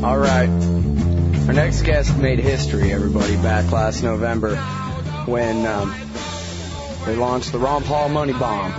All right. Our next guest made history, everybody, back last November when they launched the Ron Paul money bomb.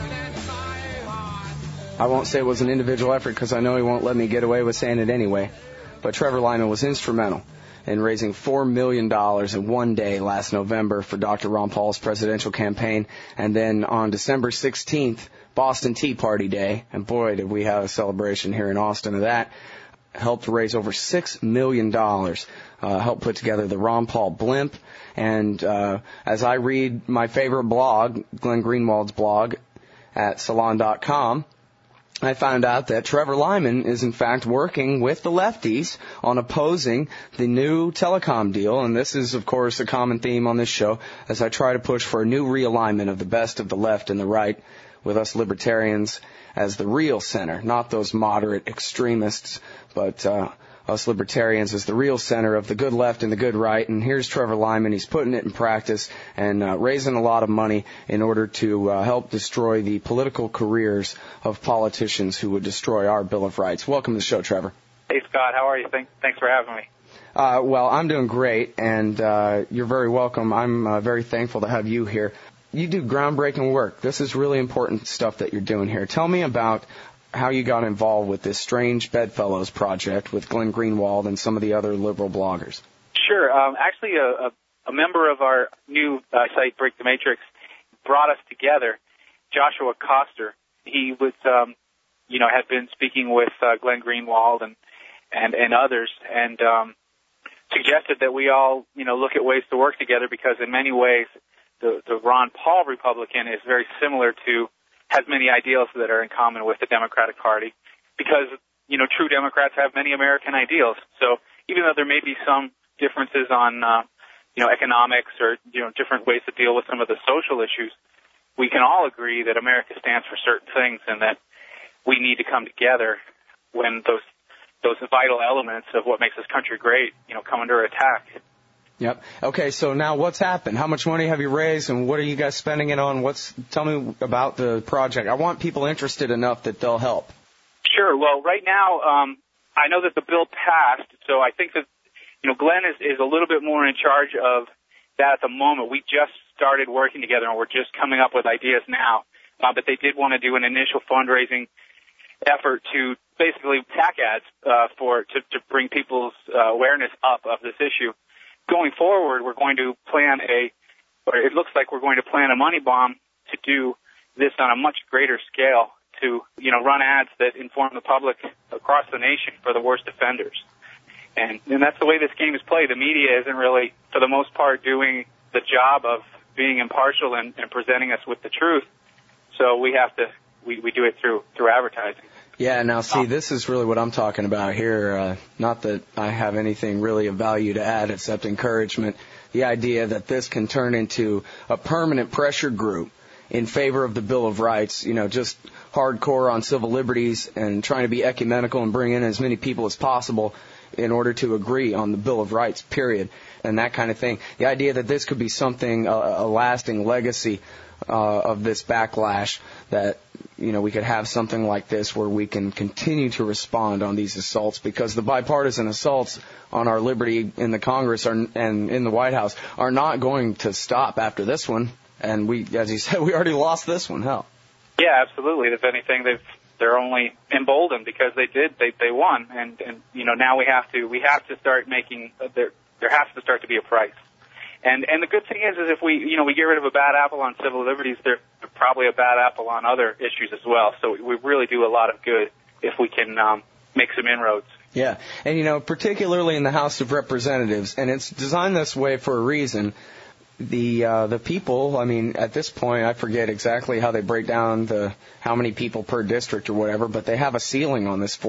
I won't say it was an individual effort because I know he won't let me get away with saying it anyway. But Trevor Lyman was instrumental in raising $4 million in one day last November for Dr. Ron Paul's presidential campaign. And then on December 16th, Boston Tea Party Day, and boy, did we have a celebration here in Austin of that, helped raise over $6 million, helped put together the Ron Paul blimp. And as I read my favorite blog, Glenn Greenwald's blog at salon.com, I found out that Trevor Lyman is in fact working with the lefties on opposing the new telecom deal. And this is, of course, a common theme on this show as I try to push for a new realignment of the best of the left and the right, with us libertarians as the real center, not those moderate extremists, but us libertarians as the real center of the good left and the good right. And here's Trevor Lyman. He's putting it in practice and raising a lot of money in order to help destroy the political careers of politicians who would destroy our Bill of Rights. Welcome to the show, Trevor. Hey, Scott. How are you? Thanks for having me. Well, I'm doing great, and you're very welcome. I'm very thankful to have you here. You do groundbreaking work. This is really important stuff that you're doing here. Tell me about how you got involved with this Strange Bedfellows project with Glenn Greenwald and some of the other liberal bloggers. Sure. Actually, a member of our new site, Break the Matrix, brought us together, Joshua Koster. He was, had been speaking with Glenn Greenwald and others, and suggested that we all, look at ways to work together because in many ways the Ron Paul Republican is very similar to, has many ideals that are in common with the Democratic Party because, true Democrats have many American ideals. So even though there may be some differences on, economics or, different ways to deal with some of the social issues, we can all agree that America stands for certain things and that we need to come together when those vital elements of what makes this country great, come under attack. Yep. Okay, so now what's happened? How much money have you raised, and what are you guys spending it on? Tell me about the project. I want people interested enough that they'll help. Sure. Well, right now, I know that the bill passed, so I think that, Glenn is a little bit more in charge of that at the moment. We just started working together, and we're just coming up with ideas now. But they did want to do an initial fundraising effort to basically tack ads to bring people's awareness up of this issue. Going forward, we're going to it looks like we're going to plan a money bomb to do this on a much greater scale to, run ads that inform the public across the nation for the worst offenders. And that's the way this game is played. The media isn't really, for the most part, doing the job of being impartial and presenting us with the truth. So we do it through advertising. Yeah, now see, this is really what I'm talking about here. Not that I have anything really of value to add except encouragement. The idea that this can turn into a permanent pressure group in favor of the Bill of Rights, just hardcore on civil liberties and trying to be ecumenical and bring in as many people as possible in order to agree on the Bill of Rights, period, and that kind of thing. The idea that this could be something, a lasting legacy of this backlash, that we could have something like this where we can continue to respond on these assaults, because the bipartisan assaults on our liberty in the Congress and in the White House are not going to stop after this one. And we, as you said, we already lost this one. Hell. Yeah, absolutely. If anything, they're only emboldened because they won, and now we have to start making there has to start to be a price. And the good thing is if we get rid of a bad apple on civil liberties, there's probably a bad apple on other issues as well. So we really do a lot of good if we can make some inroads. Yeah, and particularly in the House of Representatives, and it's designed this way for a reason. The people, at this point, I forget exactly how they break down how many people per district or whatever, but they have a ceiling on this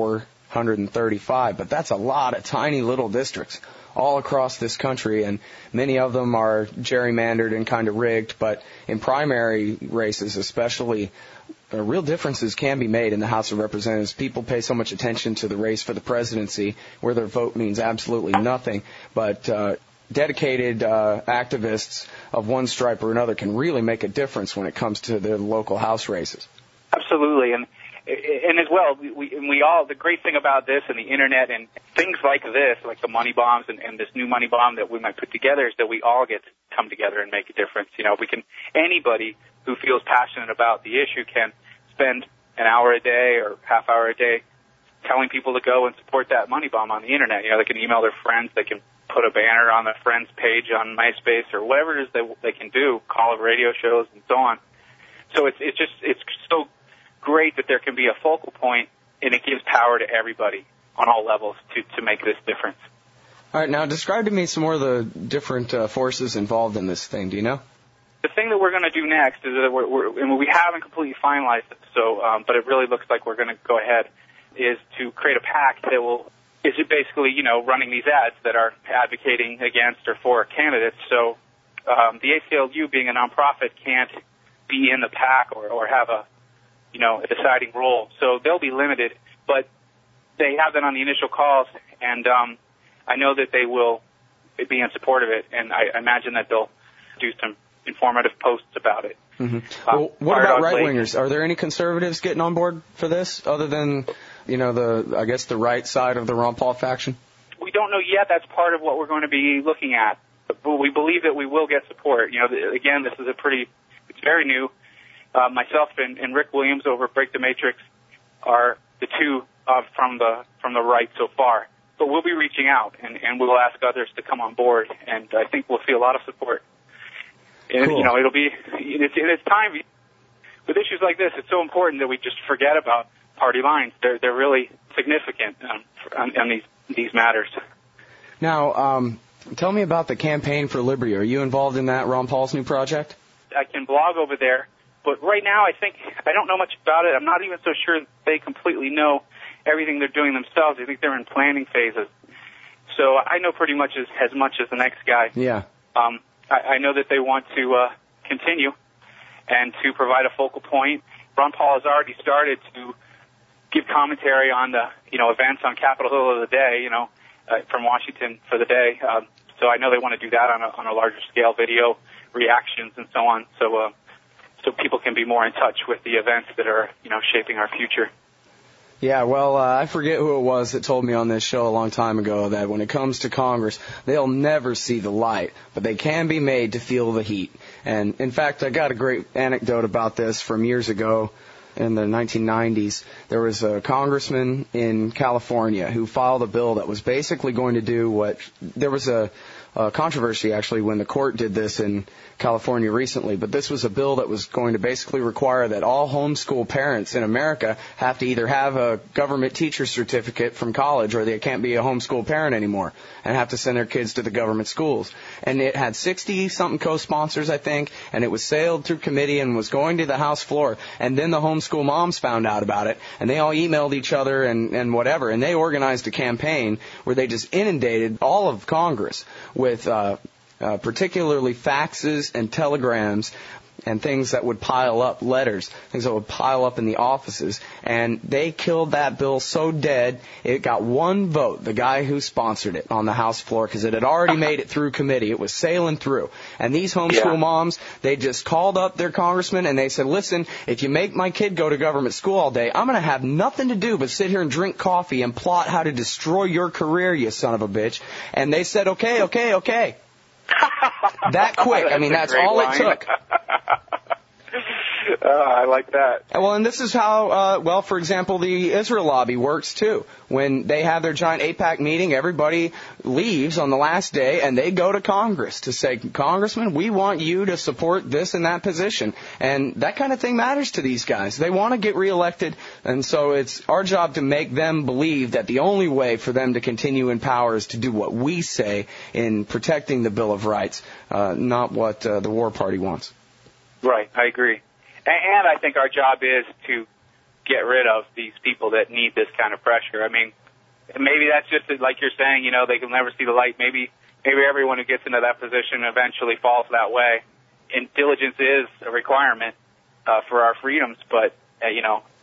435. But that's a lot of tiny little districts all across this country, and many of them are gerrymandered and kind of rigged. But in primary races especially, real differences can be made in the House of Representatives. People pay so much attention to the race for the presidency, where their vote means absolutely nothing. But dedicated activists of one stripe or another can really make a difference when it comes to the local House races. Absolutely, and And as well, we all, the great thing about this and the internet and things like this, like the money bombs and this new money bomb that we might put together, is that we all get to come together and make a difference. You know, anybody who feels passionate about the issue can spend an hour a day or half hour a day telling people to go and support that money bomb on the internet. You know, they can email their friends, they can put a banner on their friends' page on MySpace or whatever it is they can do, call radio shows and so on. So it's so great that there can be a focal point, and it gives power to everybody on all levels to make this difference. All right, now describe to me some more of the different forces involved in this thing. Do you know? The thing that we're going to do next is that we haven't completely finalized it, so but it really looks like we're going to go ahead, is to create a PAC that is basically, you know, running these ads that are advocating against or for candidates. So the ACLU, being a nonprofit, can't be in the PAC or have a deciding role. So they'll be limited, but they have been on the initial calls, and I know that they will be in support of it, and I imagine that they'll do some informative posts about it. Mm-hmm. Well, what about right-wingers? Are there any conservatives getting on board for this, other than, you know, the right side of the Ron Paul faction? We don't know yet. That's part of what we're going to be looking at. But we believe that we will get support. You know, again, this is it's very new. Myself and Rick Williams over at Break the Matrix are the two from the right so far. But we'll be reaching out, and we'll ask others to come on board, and I think we'll see a lot of support. And, cool. You know, it's time. With issues like this, it's so important that we just forget about party lines. They're really significant on these matters. Now, tell me about the Campaign for Liberty. Are you involved in that, Ron Paul's new project? I can blog over there, but right now I don't know much about it. I'm not even so sure they completely know everything they're doing themselves. I think they're in planning phases. So I know pretty much as much as the next guy. Yeah. I know that they want to continue and to provide a focal point. Ron Paul has already started to give commentary on the events on Capitol Hill of the day, from Washington for the day. So I know they want to do that on a larger scale, video reactions and so on. So people can be more in touch with the events that are shaping our future. Yeah, well, I forget who it was that told me on this show a long time ago that when it comes to Congress, they'll never see the light, but they can be made to feel the heat. And, in fact, I got a great anecdote about this from years ago in the 1990s. There was a congressman in California who filed a bill that was basically going to do there was a controversy, actually, when the court did this in California recently, but this was a bill that was going to basically require that all homeschool parents in America have to either have a government teacher certificate from college or they can't be a homeschool parent anymore and have to send their kids to the government schools. And it had 60-something co-sponsors, I think, and it was sailed through committee and was going to the House floor. And then the homeschool moms found out about it, and they all emailed each other and whatever, and they organized a campaign where they just inundated all of Congress with particularly faxes and telegrams and things that would pile up, letters, things that would pile up in the offices. And they killed that bill so dead, it got one vote, the guy who sponsored it on the House floor, because it had already made it through committee. It was sailing through. And these homeschool moms, they just called up their congressman and they said, listen, if you make my kid go to government school all day, I'm going to have nothing to do but sit here and drink coffee and plot how to destroy your career, you son of a bitch. And they said, okay. That quick. I mean, that's all it took. I like that. Well, and this is how, for example, the Israel lobby works, too. When they have their giant AIPAC meeting, everybody leaves on the last day, and they go to Congress to say, Congressman, we want you to support this and that position. And that kind of thing matters to these guys. They want to get reelected, and so it's our job to make them believe that the only way for them to continue in power is to do what we say in protecting the Bill of Rights, not what the War Party wants. Right, I agree. And I think our job is to get rid of these people that need this kind of pressure. I mean, maybe that's just like you're saying, they can never see the light. Maybe everyone who gets into that position eventually falls that way. And diligence is a requirement for our freedoms, but,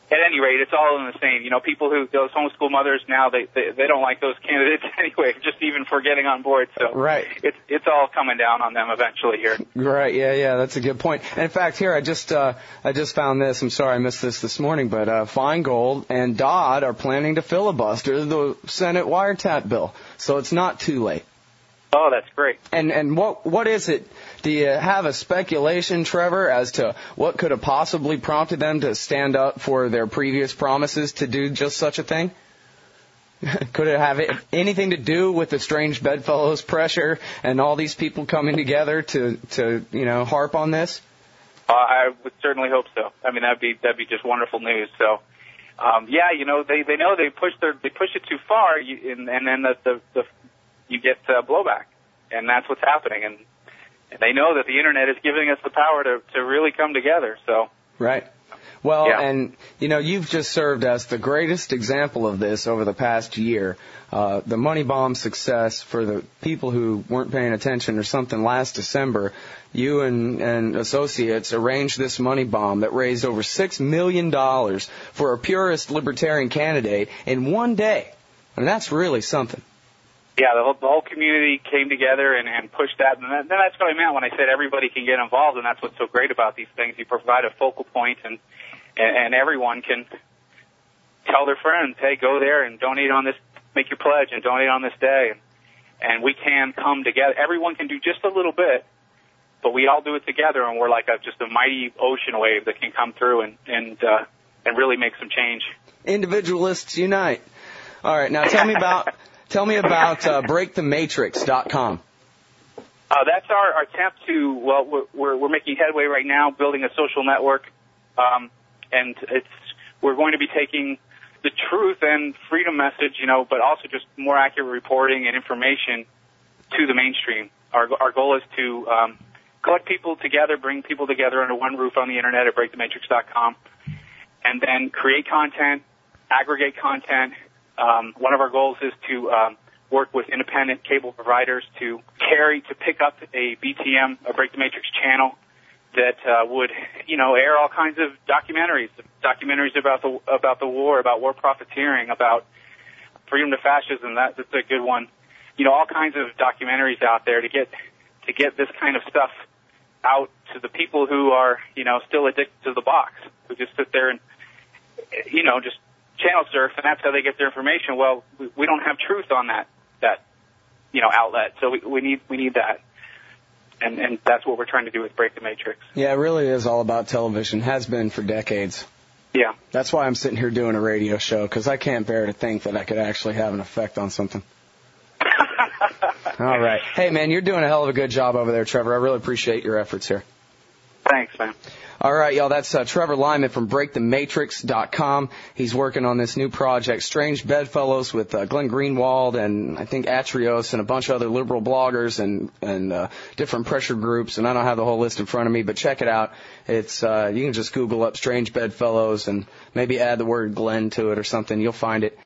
at any rate, it's all in the same. You know, people who, those homeschool mothers now, they don't like those candidates anyway, just even for getting on board. So right. It's all coming down on them eventually here. Right. Yeah. That's a good point. And in fact, here I just found this. I'm sorry I missed this morning, but Feingold and Dodd are planning to filibuster the Senate wiretap bill. So it's not too late. Oh, that's great. And what is it? Do you have a speculation, Trevor, as to what could have possibly prompted them to stand up for their previous promises to do just such a thing? Could it have anything to do with the strange bedfellows pressure and all these people coming together to harp on this? I would certainly hope so. I mean, that'd be just wonderful news. So, they know they push it too far, and then you get blowback, and that's what's happening. And they know that the internet is giving us the power to really come together. So right. Well, yeah. And you've just served as the greatest example of this over the past year. The money bomb success for the people who weren't paying attention or something last December. You and associates arranged this money bomb that raised over $6 million for a purist libertarian candidate in one day. And that's really something. Yeah, the whole community came together and pushed that, and then that's what I meant when I said everybody can get involved, and that's what's so great about these things. You provide a focal point, and everyone can tell their friends, hey, go there and donate on this, make your pledge and donate on this day, and we can come together. Everyone can do just a little bit, but we all do it together, and we're like just a mighty ocean wave that can come through and really make some change. Individualists unite. All right, now tell me about breakthematrix.com. That's our attempt to, we're making headway right now, building a social network, and we're going to be taking the truth and freedom message, but also just more accurate reporting and information to the mainstream. Our goal is to collect people together, bring people together under one roof on the internet at breakthematrix.com, and then create content, aggregate content. One of our goals is to work with independent cable providers to pick up a BTM, a Break the Matrix channel that would, air all kinds of documentaries about the war, about war profiteering, about freedom to fascism. That's a good one. All kinds of documentaries out there to get this kind of stuff out to the people who are, still addicted to the box, who just sit there and, just channel surf, and that's how they get their information. Well, we don't have truth on that outlet, so we need that, and that's what we're trying to do with Break the Matrix. Yeah, it really is all about television. Has been for decades. Yeah. That's why I'm sitting here doing a radio show, because I can't bear to think that I could actually have an effect on something. All right. Hey, man, you're doing a hell of a good job over there, Trevor. I really appreciate your efforts here. Thanks, man. All right, y'all, that's Trevor Lyman from BreakTheMatrix.com. He's working on this new project, Strange Bedfellows, with Glenn Greenwald and I think Atrios and a bunch of other liberal bloggers and different pressure groups. And I don't have the whole list in front of me, but check it out. It's you can just Google up Strange Bedfellows and maybe add the word Glenn to it or something. You'll find it.